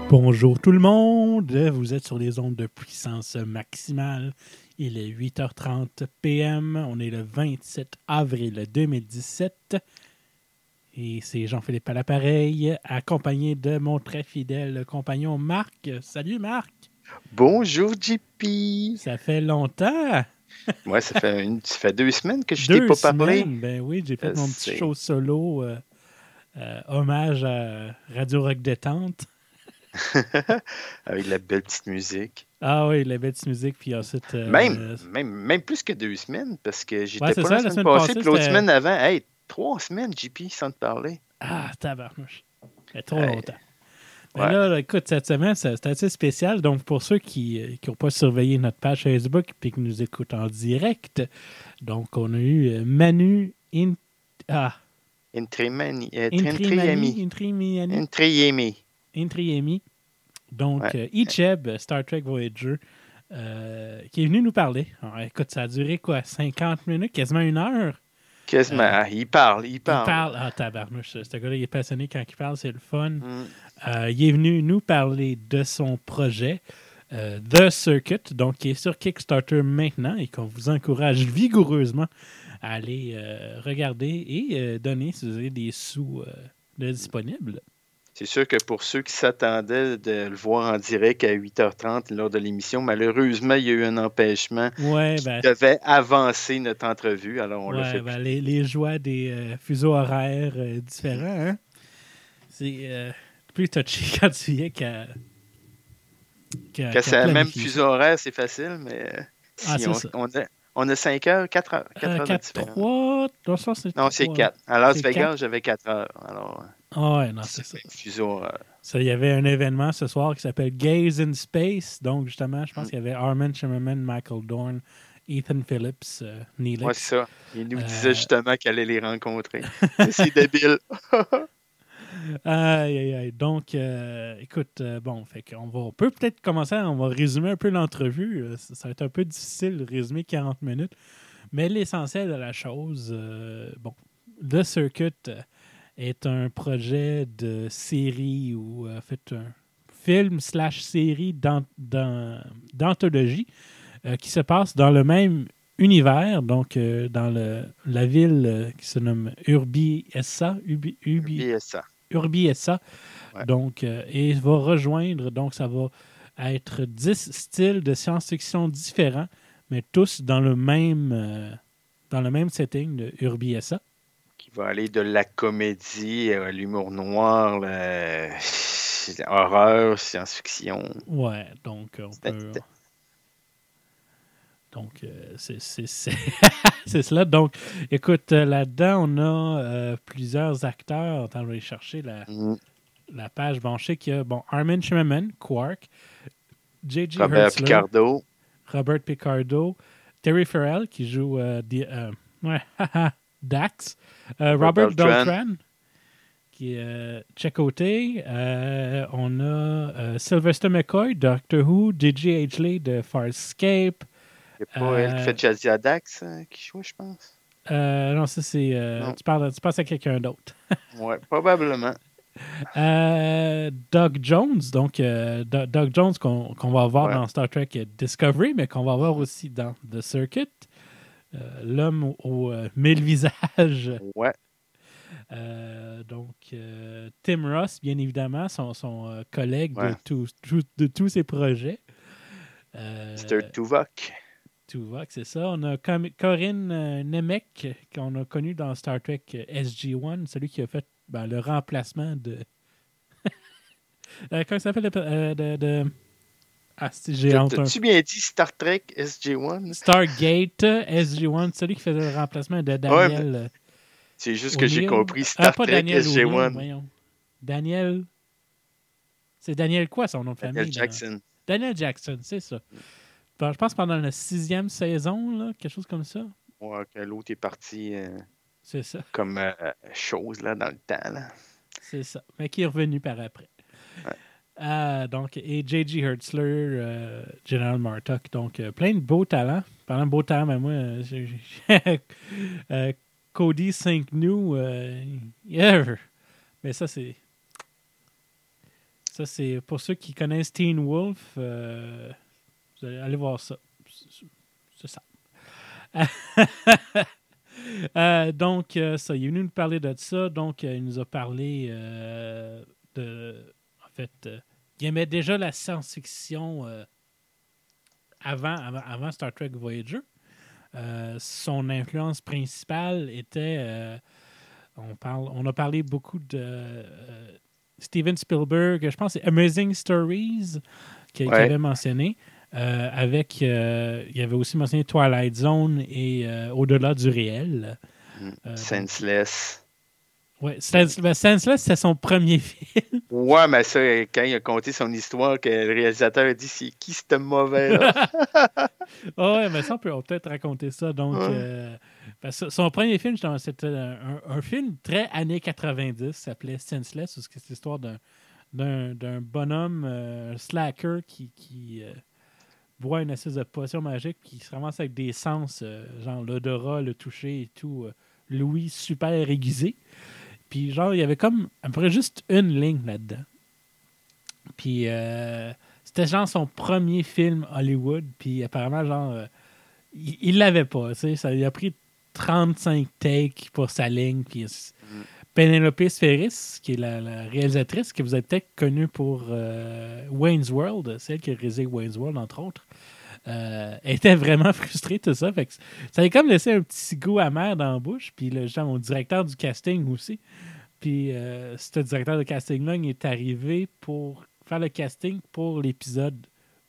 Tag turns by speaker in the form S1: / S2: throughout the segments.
S1: Bonjour tout le monde, vous êtes sur les ondes de puissance maximale. Il est 8h30 p.m. On est le 27 avril 2017. Et c'est Jean-Philippe à l'appareil, accompagné de mon très fidèle compagnon Marc. Salut Marc!
S2: Bonjour JP!
S1: Ça fait longtemps!
S2: Ouais, ça fait 2 semaines que je t'ai pas parlé.
S1: Ben oui, j'ai fait mon petit show solo, hommage à Radio Rock Détente.
S2: Avec la belle petite musique.
S1: Ah oui, la belle petite musique, puis ensuite...
S2: Même plus que 2 semaines, parce que j'étais pas
S1: c'est
S2: là
S1: ça,
S2: la semaine passée, puis l'autre semaine avant, 3 semaines, JP, sans te parler.
S1: Ah, tabarnouche. Ça fait trop longtemps. Mais là, écoute, cette semaine, c'est assez spécial. Donc, pour ceux qui n'ont pas surveillé notre page Facebook et qui nous écoutent en direct, donc, on a eu Manu Intriemi. Donc, Icheb, Star Trek Voyager, qui est venu nous parler. Alors, écoute, ça a duré quoi? 50 minutes? Quasiment 1 heure?
S2: Quasiment. Il parle.
S1: Ah, tabarnouche. Ce gars-là, il est passionné quand il parle. C'est le fun. Il est venu nous parler de son projet, The Circuit, donc qui est sur Kickstarter maintenant et qu'on vous encourage vigoureusement à aller regarder et donner si vous avez des sous disponibles.
S2: C'est sûr que pour ceux qui s'attendaient de le voir en direct à 8h30 lors de l'émission, malheureusement, il y a eu un empêchement qui devait avancer notre entrevue. Alors, on l'a fait.
S1: Les joies des fuseaux horaires différents, hein? C'est plus touché quand tu y es qu'à
S2: c'est le même fuseau horaire, c'est facile, mais on a 5 heures, 4 heures. 4 heures
S1: 3,
S2: non, c'est 4. À Las Vegas, j'avais 4 heures. Alors,
S1: c'est ça.
S2: Fuseau horaire.
S1: Il y avait un événement ce soir qui s'appelle Gaze in Space. Donc, justement, je pense qu'il y avait Armin Shimmerman, Michael Dorn, Ethan Phillips, Neelix.
S2: Ouais, c'est ça. Il nous disait justement qu'elle allait les rencontrer. C'est débile.
S1: Aïe. Donc, écoute, on peut peut-être commencer, on va résumer un peu l'entrevue. Ça va être un peu difficile de résumer 40 minutes. Mais l'essentiel de la chose, The Circuit est un projet de série ou en fait un film/série d'anthologie qui se passe dans le univers, donc dans la ville qui se nomme Urbiessa. Ouais. Donc, et va rejoindre, donc ça va être 10 styles de science-fiction différents, mais tous dans le même setting de Urbiessa.
S2: Qui va aller de la comédie à l'humour noir, l'horreur, science-fiction.
S1: Ouais, donc on peut... Donc, c'est c'est cela. Donc, écoute, là-dedans, on a plusieurs acteurs. Attends, je vais aller chercher la page. Bon, je sais qu'il y a Armin Shimmerman, Quark, J.G. Hertzler, Robert Picardo, Terry Farrell, qui joue Dax, Robert Beltran, qui est Chakotay. On a Sylvester McCoy, Doctor Who, J.G. Hadley de Farscape.
S2: C'est pas elle qui fait Jazia Dax qui joue, je pense.
S1: Non, ça c'est... tu penses à quelqu'un d'autre.
S2: Ouais, probablement.
S1: Doug Jones, donc Doug Jones qu'on va voir dans Star Trek Discovery, mais qu'on va voir aussi dans The Circuit. L'homme aux 1000 visages.
S2: Ouais.
S1: Donc, Tim Ross, bien évidemment, son collègue de tous ses projets.
S2: Mr. Tuvok.
S1: Tuvok, c'est ça. On a Corinne Nemec, qu'on a connu dans Star Trek SG-1, celui qui a fait le remplacement de... comment ça s'appelle j'ai honte.
S2: T'as-tu bien dit Star Trek SG-1?
S1: Stargate SG-1, celui qui faisait le remplacement de Daniel...
S2: Ouais, c'est juste que j'ai compris Star Trek
S1: Daniel
S2: SG-1.
S1: Voyons. Daniel... C'est Daniel quoi, son nom de famille?
S2: Daniel Jackson.
S1: Daniel Jackson, c'est ça. Je pense pendant la 6e saison, là, quelque chose comme ça.
S2: Ouais, que l'autre est parti
S1: c'est ça.
S2: Comme chose là, dans le temps. Là.
S1: C'est ça. Mais qui est revenu par après. Ouais. Donc, et J.G. Hertzler, General Martok. Donc, plein de beaux talents. Parlant de beaux talents, mais moi, Cody Sinknew, mais ça, c'est Ça, c'est pour ceux qui connaissent Teen Wolf. Vous allez aller voir ça. C'est ça. Donc, ça, il est venu nous parler de ça. Donc, il nous a parlé En fait, il aimait déjà la science-fiction avant Star Trek Voyager. Son influence principale était... on a parlé beaucoup de Steven Spielberg. Je pense que c'est Amazing Stories qu'il avait mentionné. Il avait aussi mentionné Twilight Zone et Au-delà du réel.
S2: Senseless.
S1: Oui, Senseless, c'est son premier film.
S2: Ouais, mais ça, quand il a conté son histoire, que le réalisateur a dit c'est qui ce mauvais-là?
S1: Oui, mais ça, on peut peut-être raconter ça. Donc, son premier film, c'était un film très années 90, s'appelait Senseless, parce que c'est l'histoire d'un bonhomme slacker qui boit une espèce de potion magique qui se ramasse avec des sens, genre l'odorat, le toucher et tout, l'ouïe super aiguisé. Puis genre, il y avait comme à peu près juste une ligne là-dedans. Puis c'était genre son premier film Hollywood, puis apparemment, genre, il l'avait pas, tu sais, ça lui a pris 35 takes pour sa ligne, puis Penelope Spheris, qui est la réalisatrice, que vous avez peut-être connue pour Wayne's World, celle qui a réalisé Wayne's World, entre autres, était vraiment frustrée, tout ça. Fait que ça a comme laissé un petit goût amer dans la bouche. Puis mon directeur du casting aussi. Puis ce directeur de casting-là, il est arrivé pour faire le casting pour l'épisode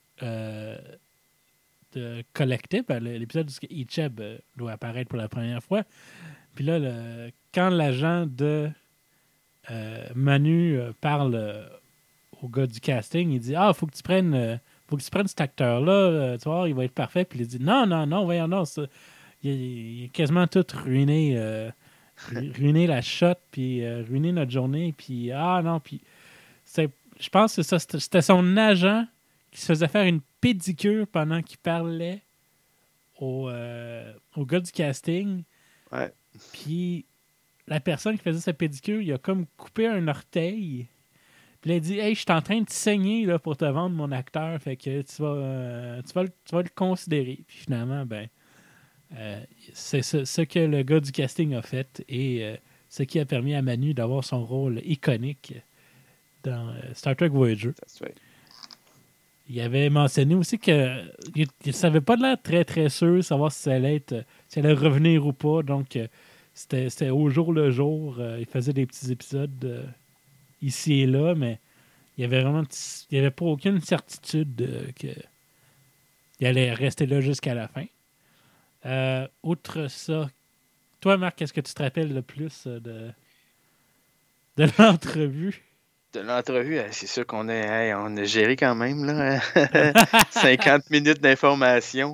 S1: de Collective, l'épisode où Icheb doit apparaître pour la première fois. Puis là, quand l'agent de Manu parle au gars du casting, il dit « Ah, faut que tu prennes cet acteur-là, tu vois, il va être parfait. » Puis il dit « Non, voyons, non, ça, il a quasiment tout ruiné, ruiné la shot, puis ruiné notre journée, puis non, puis je pense que c'était son agent qui se faisait faire une pédicure pendant qu'il parlait au gars du casting.
S2: Ouais.
S1: Puis la personne qui faisait sa pédicure, il a comme coupé un orteil. Puis il a dit « Hey, je suis en train de te saigner là, pour te vendre mon acteur, fait que tu vas le considérer. » Puis finalement, c'est ce que le gars du casting a fait et ce qui a permis à Manu d'avoir son rôle iconique dans Star Trek Voyager. Il avait mentionné aussi qu'il ne savait pas de l'air très très sûr de savoir si ça allait revenir ou pas. Donc, c'était au jour le jour. Il faisait des petits épisodes ici et là, mais il y avait pas aucune certitude qu'il allait rester là jusqu'à la fin. Outre ça, toi, Marc, est-ce que tu te rappelles le plus de l'entrevue?
S2: De l'entrevue, c'est sûr qu'on a géré quand même là, 50 minutes d'information.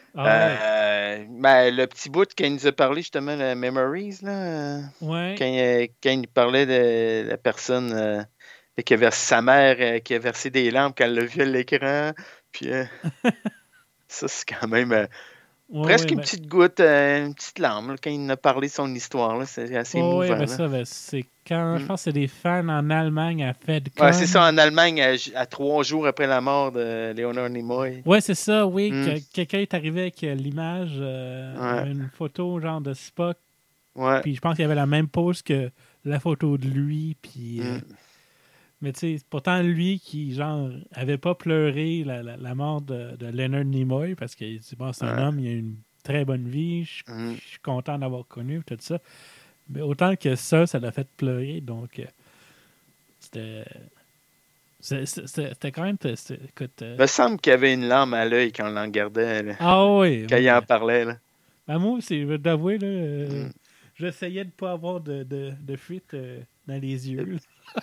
S2: Le petit bout quand il nous a parlé justement de Memories, là, quand il parlait de la personne qui a versé sa mère, qui a versé des larmes quand elle l'a vu à l'écran, puis ça c'est quand même presque une petite goutte, une petite larme là, quand il nous a parlé de son histoire, là, c'est assez émouvant.
S1: C'est quand je pense que c'est des fans en Allemagne à FedCon.
S2: Ouais, c'est ça, en Allemagne, à 3 jours après la mort de Leonard Nimoy.
S1: Oui, c'est ça, oui. Quelqu'un est arrivé avec l'image, une photo genre de Spock.
S2: Ouais.
S1: Puis je pense qu'il y avait la même pose que la photo de lui. Puis, mais tu sais, pourtant, lui qui, genre, avait pas pleuré la mort de Leonard Nimoy parce qu'il dit, bon, c'est un homme, il a une très bonne vie, je suis content d'avoir connu, tout ça. Mais autant que ça l'a fait pleurer, donc c'était quand même... Écoute,
S2: il me semble qu'il y avait une larme à l'œil quand on l'en regardait. Là,
S1: oui.
S2: Quand il en parlait. Là.
S1: Moi, je vais t'avouer, là, j'essayais de ne pas avoir de fuite dans les yeux.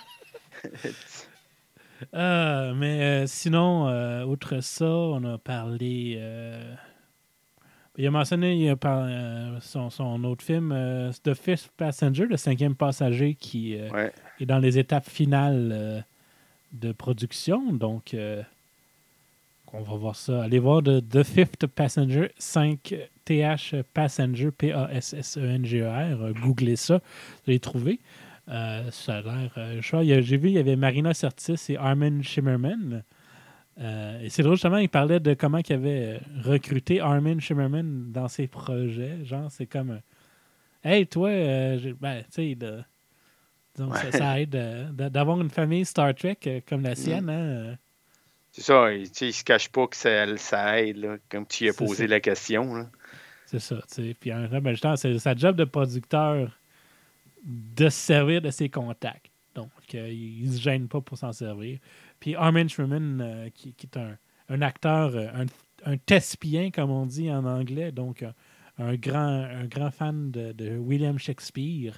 S1: Mais sinon, outre ça, on a parlé... il a mentionné son autre film, The Fifth Passenger, le 5e passager, qui est dans les étapes finales de production. Donc, on va voir ça. Allez voir The Fifth Passenger, 5TH Passenger, Passenger. Googlez ça, vous allez trouver. Ça a l'air... j'ai vu, il y avait Marina Sirtis et Armin Shimmerman. Et c'est drôle, justement, il parlait de comment il avait recruté Armin Shimmerman dans ses projets. Genre, c'est comme... Hey, toi, tu sais, donc ça aide d'avoir une famille Star Trek comme la sienne. Hein?
S2: C'est ça, il ne se cache pas que ça aide, là, comme tu y as posé la question. Là.
S1: C'est ça, tu sais. Puis justement, c'est sa job de producteur de se servir de ses contacts. Donc, il ne se gêne pas pour s'en servir. Puis Armin Shimmerman, qui est un acteur, un thespian, comme on dit en anglais, donc un grand fan de William Shakespeare.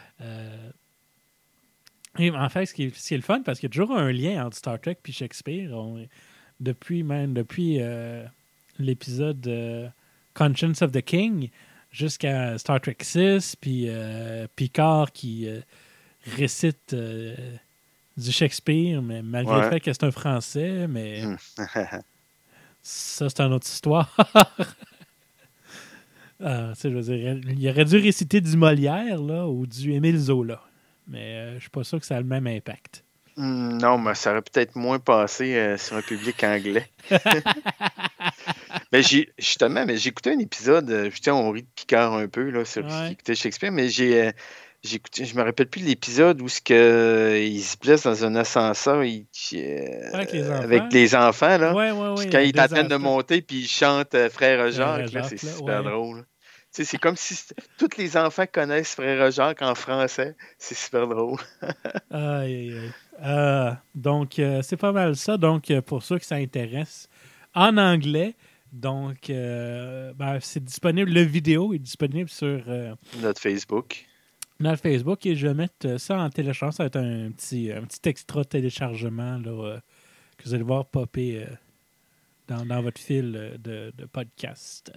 S1: Et en fait, ce qui est le fun, parce qu'il y a toujours un lien entre Star Trek et Shakespeare. Depuis l'épisode Conscience of the King jusqu'à Star Trek 6, puis Picard qui récite du Shakespeare, mais malgré le fait que c'est un Français, mais ça, c'est une autre histoire. Je veux dire, il aurait dû réciter du Molière là, ou du Émile Zola, mais je suis pas sûr que ça a le même impact.
S2: Non, mais ça aurait peut-être moins passé sur un public anglais. Mais j'ai écouté un épisode, on rit de Picard un peu là, sur écouter Shakespeare, mais j'ai écouté, je me rappelle plus de l'épisode où il se blesse dans un ascenseur avec les enfants là.
S1: Puis
S2: quand il est en train de monter, puis il chante Frère Jacques, là, c'est super drôle. C'est comme si tous les enfants connaissent Frère Jacques en français. C'est super drôle.
S1: Donc, c'est pas mal ça. Donc, pour ceux que ça intéresse, en anglais, donc, c'est disponible. Le vidéo est disponible sur
S2: notre Facebook.
S1: Notre Facebook, et je vais mettre ça en téléchargement. Ça va être un petit extra téléchargement là, que vous allez voir popper dans votre fil de podcast.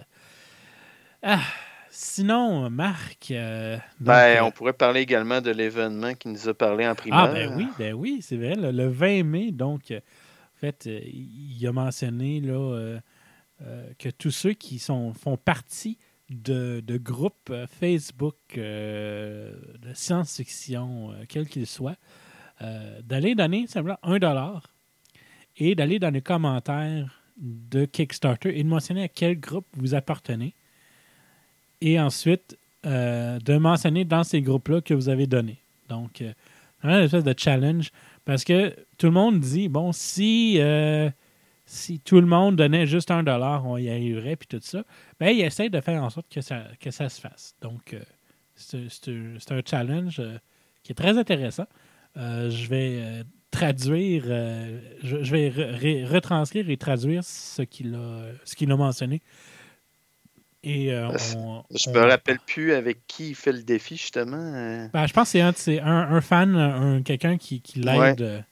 S1: Sinon, Marc...
S2: on pourrait parler également de l'événement qui nous a parlé en primaire.
S1: Ben oui, c'est vrai. Le 20 mai, donc, en fait, il a mentionné là, que tous ceux qui font partie de groupes Facebook de science-fiction, quel qu'il soit, d'aller donner simplement $1 et d'aller dans les commentaires de Kickstarter et de mentionner à quel groupe vous appartenez. Et ensuite, de mentionner dans ces groupes-là que vous avez donné. Donc, une espèce de challenge. Parce que tout le monde dit, bon, si tout le monde donnait juste $1, on y arriverait, puis tout ça. Ben, il essaie de faire en sorte que ça se fasse. Donc, c'est un challenge qui est très intéressant. Je vais traduire, je vais retranscrire et traduire ce qu'il a mentionné. Et,
S2: je me rappelle plus avec qui il fait le défi, justement.
S1: Je pense que c'est un fan, quelqu'un qui l'aide.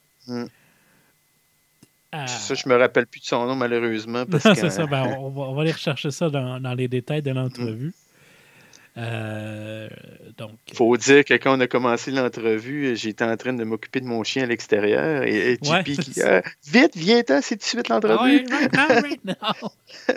S2: Ça, je me rappelle plus de son nom, malheureusement.
S1: C'est ça. On va aller rechercher ça dans les détails de l'entrevue. Donc,
S2: faut dire que quand on a commencé l'entrevue, j'étais en train de m'occuper de mon chien à l'extérieur et JP qui dit vite, viens-t'en, c'est tout de suite l'entrevue.
S1: Right now.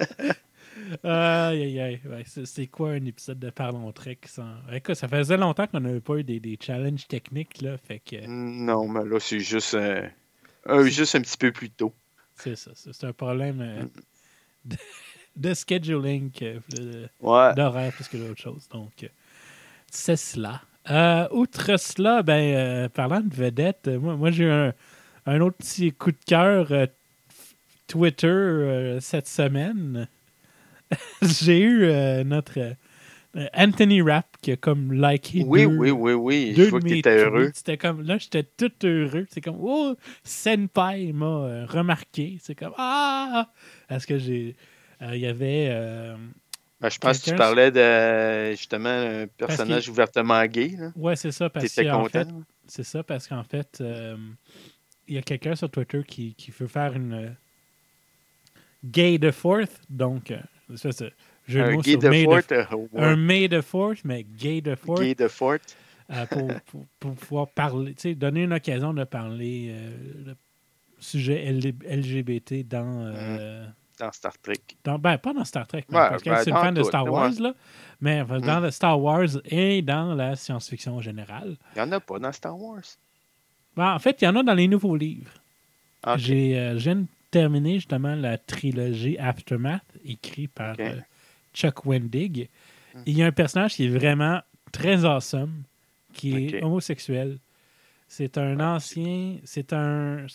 S1: C'est quoi un épisode de Parlons Trek sans... Écoute, ça faisait longtemps qu'on n'avait pas eu des challenges techniques là, fait que...
S2: Non, mais là c'est juste juste un petit peu plus tôt.
S1: C'est ça, c'est un problème de scheduling d'horaire plus que d'autres choses. Donc c'est cela. Outre cela, parlant de vedettes, moi j'ai eu un autre petit coup de cœur Twitter cette semaine. J'ai eu notre Anthony Rapp qui a comme liké
S2: oui. Je vois que t'étais heureux.
S1: C'était comme, là, j'étais tout heureux. C'est comme, oh, Senpai m'a remarqué. C'est comme, parce que il y avait...
S2: je pense que tu parlais de, justement, un personnage ouvertement gay.
S1: Oui, c'est ça.
S2: T'étais content?
S1: C'est ça, parce qu'en fait, il y a quelqu'un sur Twitter qui veut faire une Gay the Fourth, donc...
S2: un Gay the Fourth.
S1: Un May the Fourth, mais Gay the Fourth.
S2: Gay the Fourth.
S1: Pour pouvoir parler, donner une occasion de parler le sujet LGBT
S2: Dans Star Trek.
S1: Pas dans Star Trek, parce qu'elle c'est une fan de Star Wars, là, mais dans le Star Wars et dans la science-fiction en général.
S2: Il n'y en a pas dans Star Wars.
S1: En fait, il y en a dans les nouveaux livres.
S2: Okay.
S1: Je viens de terminer justement la trilogie Aftermath, écrite par Chuck Wendig. Il y a un personnage qui est vraiment très awesome, qui est homosexuel. C'est un ancien... C'est un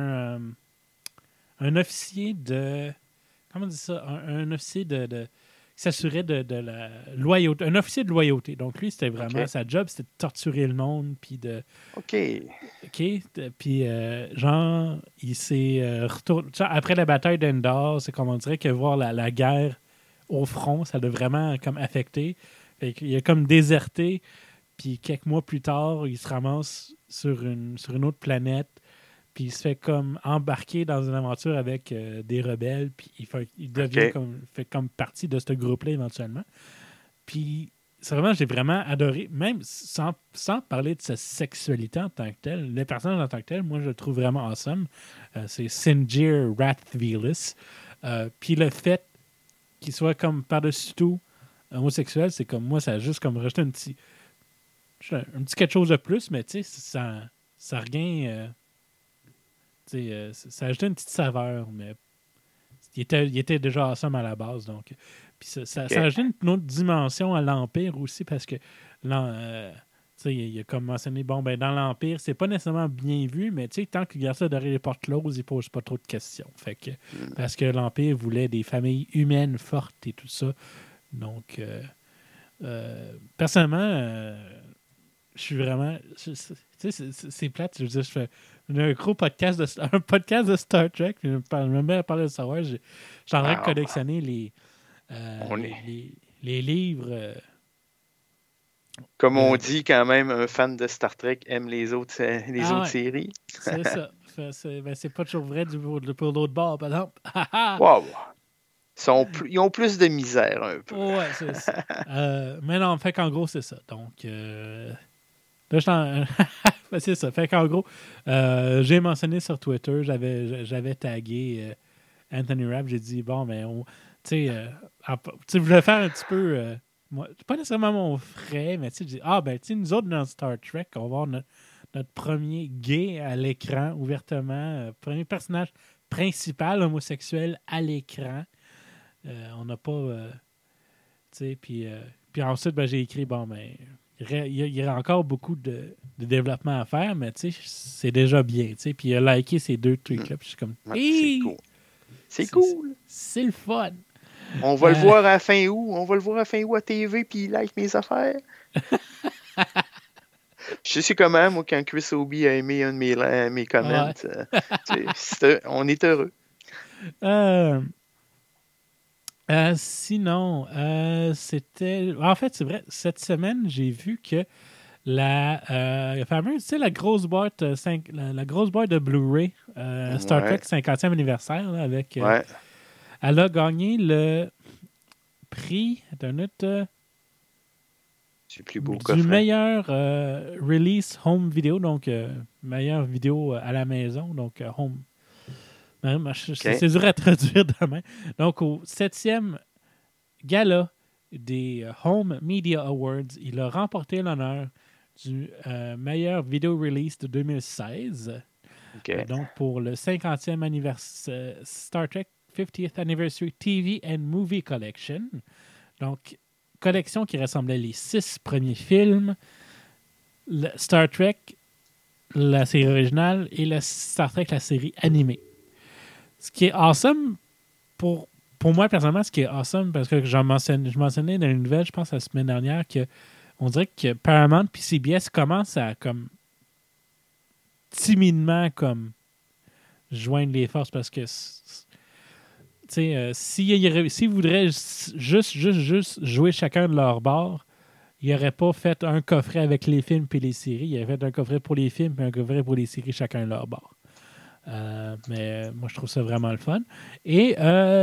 S1: officier de... Comment on dit ça? Un officier de qui s'assurait de la loyauté. Un officier de loyauté. Donc, lui, c'était vraiment... Sa job, c'était de torturer le monde, puis de...
S2: OK.
S1: Puis, genre, il s'est retourné... Après la bataille d'Endor, c'est comme on dirait que voir la guerre au front, ça l'a vraiment comme affecté. Fait qu'il a comme déserté, puis quelques mois plus tard, il se ramasse sur une autre planète, puis il se fait comme embarquer dans une aventure avec des rebelles, puis il devient fait comme partie de ce groupe-là éventuellement. Puis c'est vraiment, j'ai vraiment adoré, même sans parler de sa sexualité en tant que telle, les personnages en tant que tel, moi je le trouve vraiment awesome. C'est Sinjir Rathvelis. Puis le fait qu'il soit comme par-dessus tout homosexuel, c'est comme moi, ça a juste comme rajouté un petit quelque chose de plus, mais tu sais, ça rien. Ça a ajouté une petite saveur, mais il était déjà awesome à la base. Donc, puis ça a ajouté une autre dimension à l'Empire aussi, parce que il a comme mentionné, dans l'Empire, c'est pas nécessairement bien vu, mais tant qu'il garde ça derrière les portes closes, il pose pas trop de questions. Fait que, parce que l'Empire voulait des familles humaines fortes et tout ça. Donc, personnellement, je suis vraiment... c'est plate. Je veux dire, je fais un gros podcast de Star Trek. Puis je me mets à parler de Star Wars. Je suis en train de collectionner les livres.
S2: Comme on dit quand même, un fan de Star Trek aime les autres séries.
S1: C'est ça. C'est pas toujours vrai pour l'autre bord, par exemple.
S2: Wow. Ils ont plus de misère un peu.
S1: Ouais, c'est ça. Mais non, fait qu'en gros, c'est ça. Donc, là, c'est ça. Fait qu'en gros, j'ai mentionné sur Twitter, j'avais tagué Anthony Rapp. J'ai dit, tu je voulais faire un petit peu... pas nécessairement mon frais, mais tu sais, nous autres, dans Star Trek, on va avoir notre premier gay à l'écran, ouvertement. Premier personnage principal homosexuel à l'écran. On n'a pas... puis ensuite, j'ai écrit, il y a encore beaucoup de développement à faire, mais c'est déjà bien. Puis il a liké ces 2 trucs-là. Puis je suis comme,
S2: c'est cool. C'est cool.
S1: C'est le fun.
S2: On va le voir à la fin août. On va le voir à la fin août à TV, puis il like mes affaires. Je sais comment, moi, quand Chris Obi a aimé un de mes comments, on est heureux.
S1: Sinon, c'était... En fait, c'est vrai, cette semaine, j'ai vu que la fameuse, la grosse boîte la grosse boîte de Blu-ray Star Trek 50e anniversaire, là, avec... elle a gagné le prix du meilleur release home video, donc meilleure vidéo à la maison, donc home. C'est dur à traduire demain. Donc, au 7e gala des Home Media Awards, il a remporté l'honneur du meilleur vidéo release de 2016. Donc, pour le 50e anniversaire Star Trek 50th Anniversary TV and Movie Collection. Donc, collection qui rassemblait les 6 premiers films, Star Trek, la série originale, et Star Trek, la série animée. Ce qui est awesome, pour moi, personnellement, ce qui est awesome, parce que je mentionnais dans une nouvelle, je pense, la semaine dernière, qu'on dirait que Paramount et CBS commencent à, comme, timidement, comme, joindre les forces, parce que, s'ils voudraient juste jouer chacun de leur bord, ils n'auraient pas fait un coffret avec les films et les séries. Ils auraient fait un coffret pour les films et un coffret pour les séries, chacun de leur bord. Mais moi, je trouve ça vraiment le fun. Et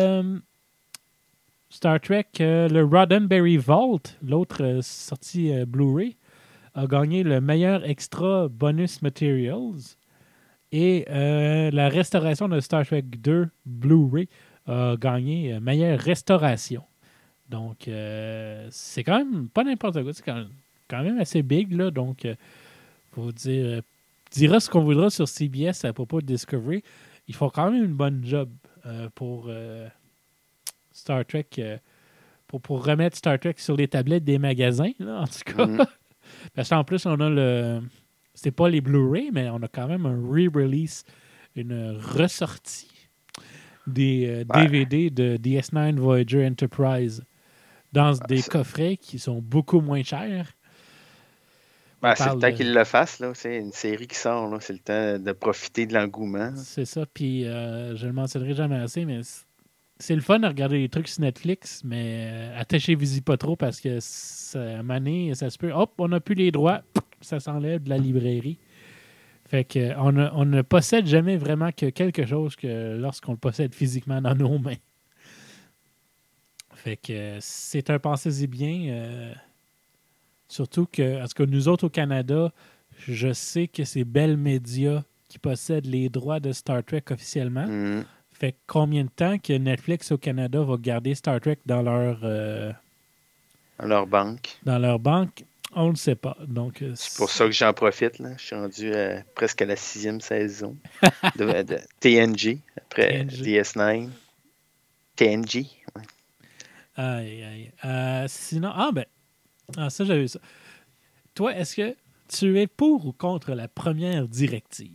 S1: Star Trek, le Roddenberry Vault, l'autre sortie Blu-ray, a gagné le meilleur extra bonus materials. Et la restauration de Star Trek 2 Blu-ray a gagné meilleure restauration. Donc, c'est quand même pas n'importe quoi. C'est quand même assez big, là. Donc, faut dira ce qu'on voudra sur CBS à propos de Discovery. Ils font quand même une bonne job pour Star Trek, pour remettre Star Trek sur les tablettes des magasins, là, en tout cas. Mm-hmm. Parce qu'en plus, on a c'est pas les Blu-ray, mais on a quand même un re-release, une ressortie des DVD de DS9 Voyager Enterprise dans des coffrets qui sont beaucoup moins chers.
S2: C'est le temps qu'ils le fassent. Là. C'est une série qui sort. Là. C'est le temps de profiter de l'engouement.
S1: C'est ça. Puis, je ne le mentionnerai jamais assez, mais c'est le fun de regarder les trucs sur Netflix, mais attachez-vous-y pas trop parce que à un moment donné, ça se peut. Hop, on n'a plus les droits. Ça s'enlève de la librairie. Fait que on ne possède jamais vraiment que quelque chose que lorsqu'on le possède physiquement dans nos mains. Fait que c'est un pensez-y bien. Surtout que, parce que nous autres au Canada, je sais que c'est Bell Media qui possède les droits de Star Trek officiellement. Mm. Fait combien de temps que Netflix au Canada va garder Star Trek dans leur
S2: banque?
S1: Dans leur banque, on ne le sait pas. Donc,
S2: c'est pour ça que j'en profite. Là. Je suis rendu presque à la 6e saison de TNG, après DS9. TNG, ouais.
S1: Aïe. Sinon, ça, j'avais vu ça. Toi, est-ce que tu es pour ou contre la première directive?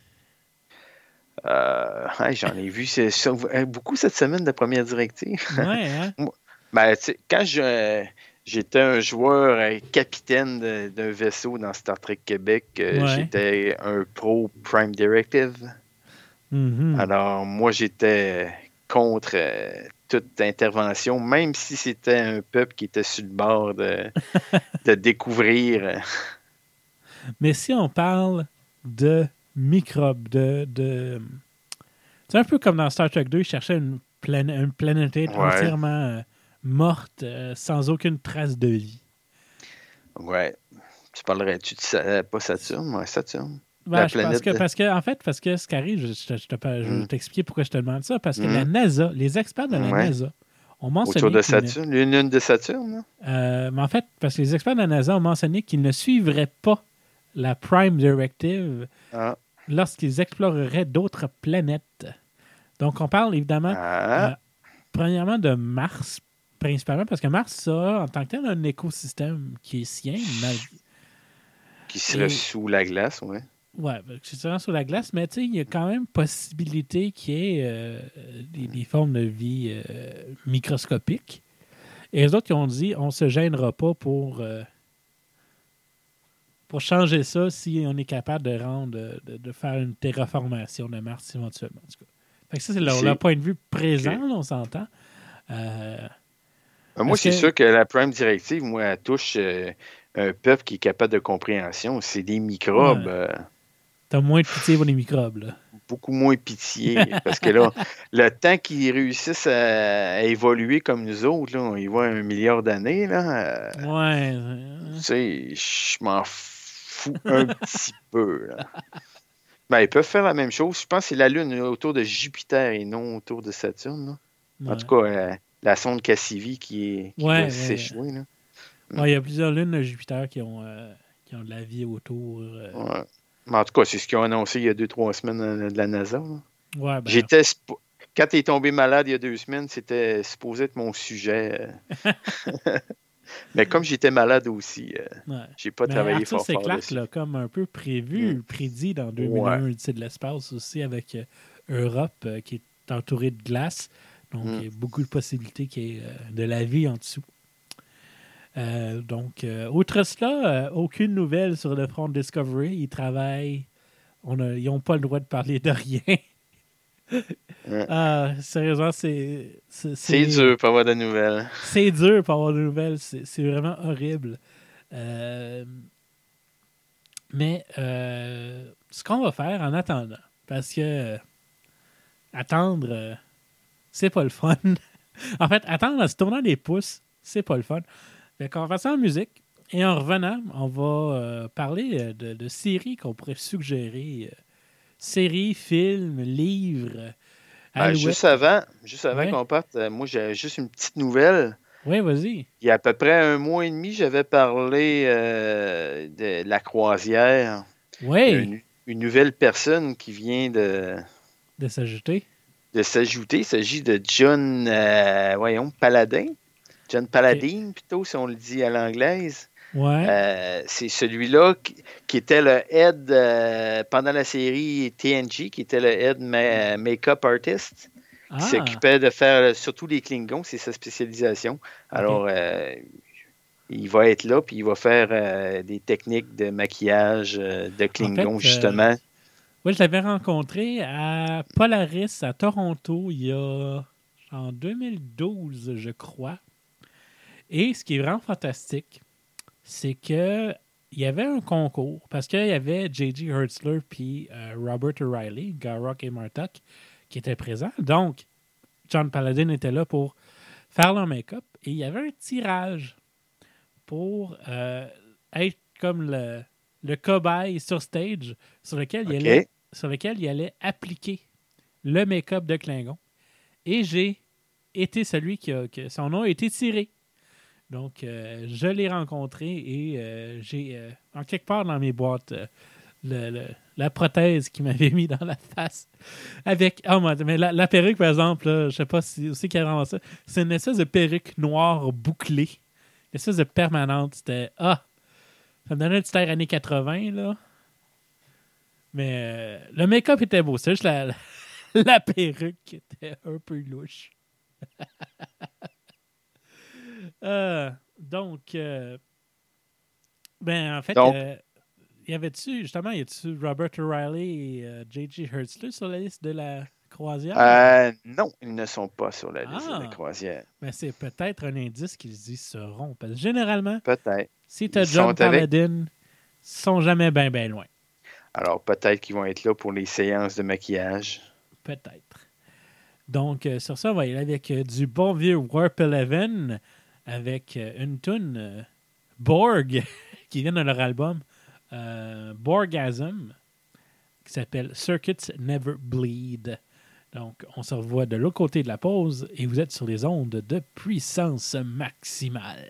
S2: J'en ai vu beaucoup cette semaine de première directive.
S1: Ouais, hein?
S2: Quand j'étais un joueur capitaine d'un vaisseau dans Star Trek Québec, j'étais un pro Prime Directive.
S1: Mm-hmm.
S2: Alors, moi, j'étais contre toute intervention, même si c'était un peuple qui était sur le bord de découvrir.
S1: Mais si on parle de microbes, c'est un peu comme dans Star Trek 2, ils cherchaient une planète entièrement morte, sans aucune trace de vie.
S2: Ouais. Tu parlerais-tu de pas Saturne? Ouais, Saturne.
S1: Parce que ce qui arrive, je vais t'expliquer pourquoi je te demande ça, parce que la NASA, les experts de la NASA ont mentionné...
S2: Autour de Saturne, une lune de Saturne?
S1: Mais en fait, parce que les experts de la NASA ont mentionné qu'ils ne suivraient pas la Prime Directive lorsqu'ils exploreraient d'autres planètes. Donc, on parle évidemment, premièrement, de Mars, principalement, parce que Mars a, en tant que tel, un écosystème qui est sien.
S2: Qui serait sous la glace, oui.
S1: Oui, qui serait sous la glace, mais il y a quand même possibilité qu'il y ait des formes de vie microscopiques. Et les autres, ils ont dit, on ne se gênera pas pour changer ça si on est capable de faire une terraformation de Mars éventuellement. En tout cas. Fait que ça, c'est leur point de vue présent, là, on s'entend.
S2: Moi, c'est sûr que la Prime Directive, moi, elle touche un peuple qui est capable de compréhension. C'est des microbes.
S1: Ouais. T'as moins de pitié pour les microbes, là.
S2: Beaucoup moins pitié. Parce que là, le temps qu'ils réussissent à évoluer comme nous autres, là, on y voit 1 milliard d'années, là. Tu sais, je m'en fous un petit peu, là. Ils peuvent faire la même chose. Je pense que c'est la Lune autour de Jupiter et non autour de Saturne. Là. Ouais. En tout cas, la sonde Cassini qui va s'échouer.
S1: Il y a plusieurs lunes de Jupiter qui ont de la vie autour.
S2: Ouais. Mais en tout cas, c'est ce qu'ils ont annoncé il y a 2-3 semaines de la NASA.
S1: Ouais,
S2: quand tu es tombé malade il y a 2 semaines, c'était supposé être mon sujet. Mais comme j'étais malade aussi, j'ai pas travaillé fort
S1: dessus. C'est clair que là, comme un peu prédit dans 2001, l'Odyssée de l'espace aussi avec Europe qui est entourée de glace. Donc, il y a beaucoup de possibilités qu'il y ait de la vie en dessous. Outre cela, aucune nouvelle sur le front de Discovery. Ils travaillent. Ils n'ont pas le droit de parler de rien. Sérieusement, c'est
S2: dur pour avoir de nouvelles.
S1: C'est dur pour avoir de nouvelles. C'est vraiment horrible. Mais ce qu'on va faire en attendant, parce que attendre, c'est pas le fun. En fait, attendre en se tournant les pouces, c'est pas le fun. Fait qu'on va faire ça en musique. Et en revenant, on va parler de séries qu'on pourrait suggérer. Séries, films, livres.
S2: Juste avant qu'on parte, moi, j'ai juste une petite nouvelle.
S1: Oui, vas-y.
S2: Il y a à peu près 1 mois et demi, j'avais parlé de la croisière.
S1: Oui.
S2: Une nouvelle personne qui vient de
S1: s'ajouter.
S2: Il s'agit de John Paladin. John Paladin, plutôt, si on le dit à l'anglaise.
S1: Ouais.
S2: C'est celui-là qui était le head pendant la série TNG, qui était le head make-up artist, qui s'occupait de faire surtout les Klingons, c'est sa spécialisation. Alors, il va être là, puis il va faire des techniques de maquillage de Klingons, justement.
S1: Oui, je l'avais rencontré à Polaris, à Toronto, il y a en 2012, je crois. Et ce qui est vraiment fantastique, c'est qu'il y avait un concours, parce qu'il y avait J.G. Hertzler puis Robert O'Reilly, Garrock et Martok, qui étaient présents. Donc, John Paladin était là pour faire leur make-up. Et il y avait un tirage pour être comme le cobaye sur stage sur lequel il allait appliquer le make-up de Klingon. Et j'ai été celui que son nom a été tiré. Donc, je l'ai rencontré et j'ai, en quelque part dans mes boîtes, la prothèse qu'il m'avait mis dans la face. Avec. Mais la perruque, par exemple, là, je sais pas si qu'il y a vraiment ça. C'est une espèce de perruque noire bouclée. Une espèce de permanente. C'était. Ça me donnait un petit air années 80, là. Mais le make-up était beau. C'est juste la perruque qui était un peu louche. Donc, en fait, y avait-tu Robert O'Reilly et J.G. Hertzler sur la liste de la croisière?
S2: Non, ils ne sont pas sur la liste de la croisière.
S1: Mais c'est peut-être un indice qu'ils y seront. Parce que généralement,
S2: peut-être.
S1: Si tu as John Paladin, ils sont jamais bien loin.
S2: Alors, peut-être qu'ils vont être là pour les séances de maquillage.
S1: Peut-être. Donc, sur ça, on va y aller avec du bon vieux Warp 11 avec une toune Borg qui vient de leur album Borgasm qui s'appelle Circuits Never Bleed. Donc, on se revoit de l'autre côté de la pause et vous êtes sur les ondes de puissance maximale.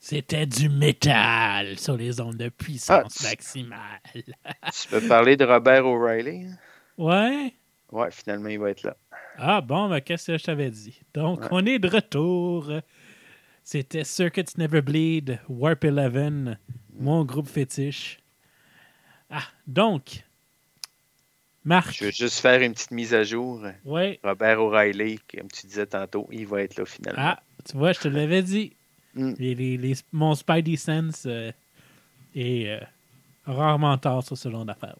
S1: C'était du métal sur les ondes de puissance maximale.
S2: Tu peux parler de Robert O'Reilly?
S1: Ouais.
S2: Ouais, finalement, il va être là.
S1: Ah bon, ben, qu'est-ce que je t'avais dit? Donc, on est de retour. C'était Circuits Never Bleed, Warp 11, mon groupe fétiche. Ah, donc, Marc.
S2: Je veux juste faire une petite mise à jour.
S1: Oui.
S2: Robert O'Reilly, comme tu disais tantôt, il va être là finalement.
S1: Ah, tu vois, je te l'avais dit. Mon Spidey Sense est rarement tard sur ce genre d'affaires.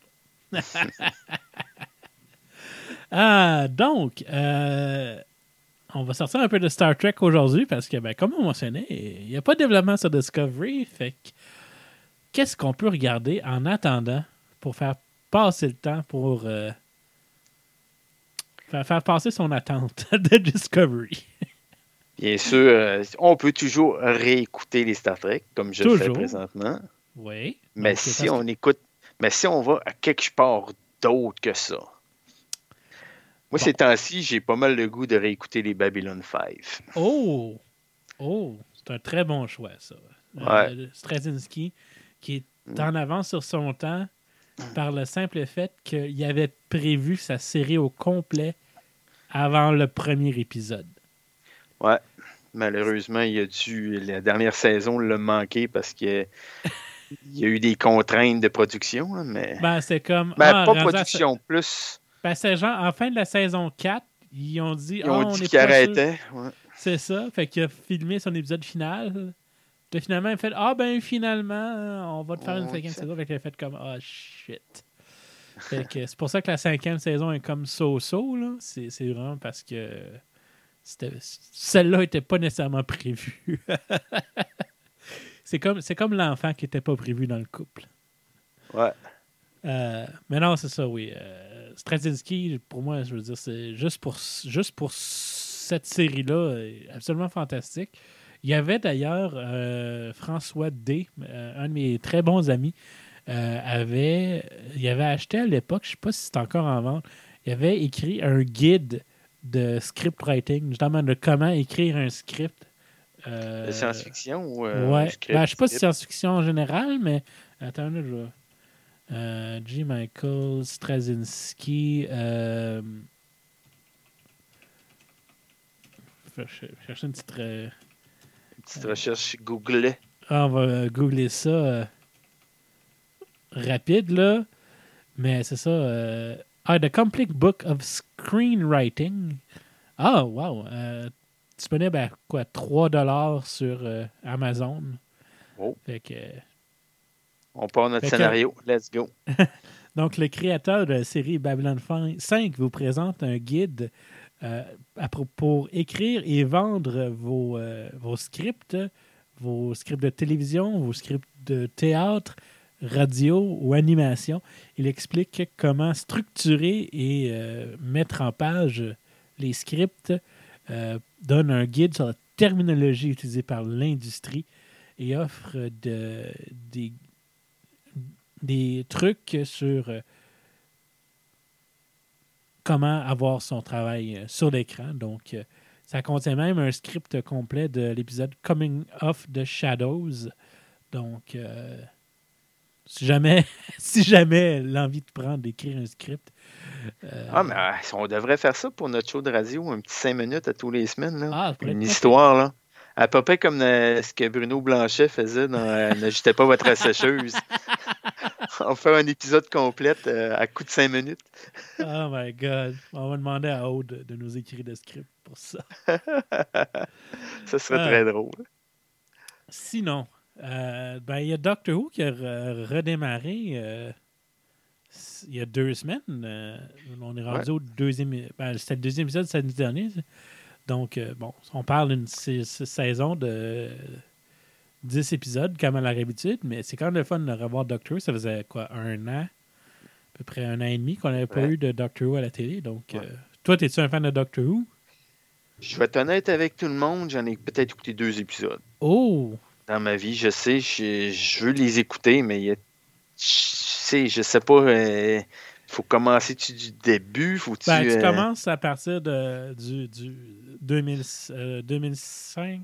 S1: Donc, on va sortir un peu de Star Trek aujourd'hui parce que, ben, comme on mentionnait, il n'y a pas de développement sur Discovery. Fait que, qu'est-ce qu'on peut regarder en attendant pour faire passer le temps pour faire passer son attente de Discovery?
S2: Bien sûr, on peut toujours réécouter les Star Trek, comme je le fais présentement.
S1: Oui.
S2: Mais si on va à quelque part d'autre que ça. Moi, ces temps-ci, j'ai pas mal le goût de réécouter les Babylon 5.
S1: Oh! C'est un très bon choix, ça. Straczynski, qui est en avance sur son temps par le simple fait qu'il avait prévu sa série au complet avant le premier épisode.
S2: Ouais. Malheureusement, la dernière saison l'a manqué parce que il y a eu des contraintes de production. Là, mais
S1: c'est comme...
S2: pas production, plus...
S1: c'est genre, en fin de la saison 4, ils ont dit...
S2: Ils ont dit qu'ils arrêtaient. Ouais.
S1: C'est ça. Fait qu'il a filmé son épisode final. Puis finalement, il a fait finalement, on va te faire une 5e saison. Fait qu'il a fait comme shit. Fait que c'est pour ça que la 5e saison est comme so-so. Là. C'est vraiment parce que celle-là n'était pas nécessairement prévue. c'est comme l'enfant qui n'était pas prévu dans le couple.
S2: Ouais.
S1: Mais non, c'est ça, oui. Straczynski, pour moi, je veux dire, c'est juste pour cette série-là, absolument fantastique. Il y avait d'ailleurs François D., un de mes très bons amis, il avait acheté à l'époque, je ne sais pas si c'est encore en vente, il avait écrit un guide de script writing, justement de comment écrire un script.
S2: De science-fiction ou
S1: script? Je ne sais pas si c'est science-fiction en général, mais attends, là, je vois. G. Michael Straczynski. Chercher une petite
S2: recherche Google.
S1: On va googler ça rapide, là. Mais c'est ça. The Complete Book of Screenwriting. Ah, wow. Disponible à quoi? 3$ sur Amazon.
S2: Oh.
S1: Fait que...
S2: On part notre scénario. Let's go.
S1: Donc, le créateur de la série Babylon 5 vous présente un guide pour écrire et vendre vos scripts de télévision, vos scripts de théâtre, radio ou animation. Il explique comment structurer et mettre en page les scripts, donne un guide sur la terminologie utilisée par l'industrie et offre des trucs sur comment avoir son travail sur l'écran. Donc, ça contient même un script complet de l'épisode Coming Off the Shadows. Donc, si jamais l'envie te prend d'écrire un script.
S2: Mais on devrait faire ça pour notre show de radio, un petit 5 minutes à tous les semaines. Là. Une histoire, là. À peu près comme ce que Bruno Blanchet faisait dans N'ajustez pas votre sécheuse. On fait un épisode complet à coup de 5 minutes.
S1: Oh my God. On va demander à Aude de nous écrire des scripts pour ça.
S2: Ça serait très drôle.
S1: Sinon, il y a Doctor Who qui a redémarré il y a 2 semaines. On est rendu au deuxième... c'était le deuxième épisode samedi dernier. Donc, on parle d'une saison de 10 épisodes, comme à la habitude, mais c'est quand même le fun de revoir Doctor Who. Ça faisait quoi, 1 an, à peu près 1 an et demi qu'on n'avait pas eu de Doctor Who à la télé. Donc, toi, es-tu un fan de Doctor Who?
S2: Je vais être honnête avec tout le monde, j'en ai peut-être écouté 2 épisodes.
S1: Oh!
S2: Dans ma vie, je sais, je veux les écouter, mais je sais pas... il faut commencer du début. Tu
S1: commences à partir du 2005.